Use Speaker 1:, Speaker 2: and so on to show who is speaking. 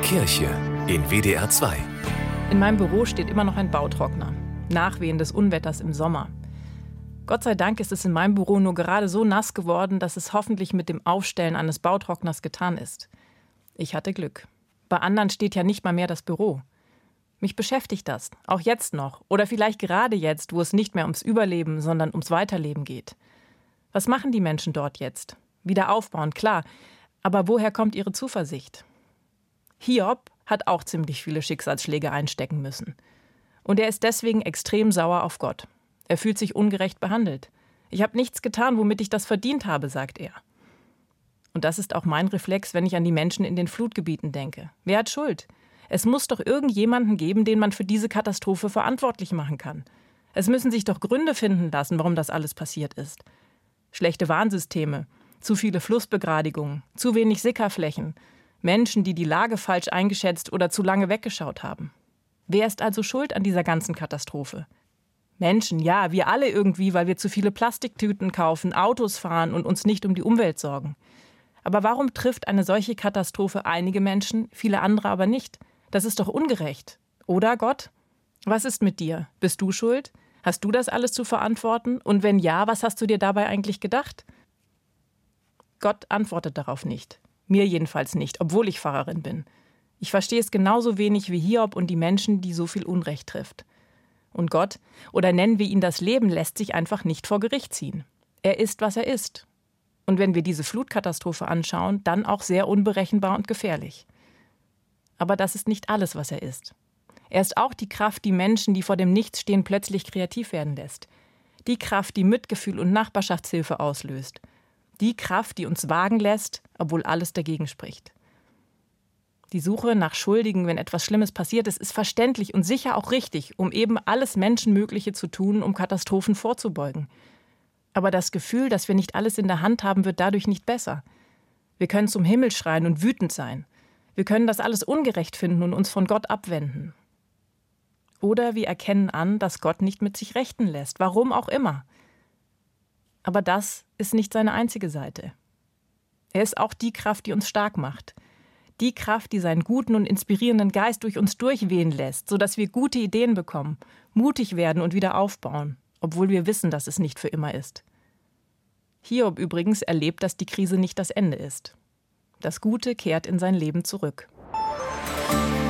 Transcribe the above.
Speaker 1: Kirche in WDR 2.
Speaker 2: In meinem Büro steht immer noch ein Bautrockner. Nachwehen des Unwetters im Sommer. Gott sei Dank ist es in meinem Büro nur gerade so nass geworden, dass es hoffentlich mit dem Aufstellen eines Bautrockners getan ist. Ich hatte Glück. Bei anderen steht ja nicht mal mehr das Büro. Mich beschäftigt das, auch jetzt noch. Oder vielleicht gerade jetzt, wo es nicht mehr ums Überleben, sondern ums Weiterleben geht. Was machen die Menschen dort jetzt? Wieder aufbauen, klar. Aber woher kommt ihre Zuversicht? Hiob hat auch ziemlich viele Schicksalsschläge einstecken müssen. Und er ist deswegen extrem sauer auf Gott. Er fühlt sich ungerecht behandelt. Ich habe nichts getan, womit ich das verdient habe, sagt er. Und das ist auch mein Reflex, wenn ich an die Menschen in den Flutgebieten denke. Wer hat Schuld? Es muss doch irgendjemanden geben, den man für diese Katastrophe verantwortlich machen kann. Es müssen sich doch Gründe finden lassen, warum das alles passiert ist. Schlechte Warnsysteme, zu viele Flussbegradigungen, zu wenig Sickerflächen, Menschen, die die Lage falsch eingeschätzt oder zu lange weggeschaut haben. Wer ist also schuld an dieser ganzen Katastrophe? Menschen, ja, wir alle irgendwie, weil wir zu viele Plastiktüten kaufen, Autos fahren und uns nicht um die Umwelt sorgen. Aber warum trifft eine solche Katastrophe einige Menschen, viele andere aber nicht? Das ist doch ungerecht. Oder, Gott? Was ist mit dir? Bist du schuld? Hast du das alles zu verantworten? Und wenn ja, was hast du dir dabei eigentlich gedacht? Gott antwortet darauf nicht. Mir jedenfalls nicht, obwohl ich Pfarrerin bin. Ich verstehe es genauso wenig wie Hiob und die Menschen, die so viel Unrecht trifft. Und Gott, oder nennen wir ihn das Leben, lässt sich einfach nicht vor Gericht ziehen. Er ist, was er ist. Und wenn wir diese Flutkatastrophe anschauen, dann auch sehr unberechenbar und gefährlich. Aber das ist nicht alles, was er ist. Er ist auch die Kraft, die Menschen, die vor dem Nichts stehen, plötzlich kreativ werden lässt. Die Kraft, die Mitgefühl und Nachbarschaftshilfe auslöst. Die Kraft, die uns wagen lässt, obwohl alles dagegen spricht. Die Suche nach Schuldigen, wenn etwas Schlimmes passiert ist, ist verständlich und sicher auch richtig, um eben alles Menschenmögliche zu tun, um Katastrophen vorzubeugen. Aber das Gefühl, dass wir nicht alles in der Hand haben, wird dadurch nicht besser. Wir können zum Himmel schreien und wütend sein. Wir können das alles ungerecht finden und uns von Gott abwenden. Oder wir erkennen an, dass Gott nicht mit sich rechten lässt, warum auch immer. Aber das ist nicht seine einzige Seite. Er ist auch die Kraft, die uns stark macht. Die Kraft, die seinen guten und inspirierenden Geist durch uns durchwehen lässt, sodass wir gute Ideen bekommen, mutig werden und wieder aufbauen, obwohl wir wissen, dass es nicht für immer ist. Hiob übrigens erlebt, dass die Krise nicht das Ende ist. Das Gute kehrt in sein Leben zurück.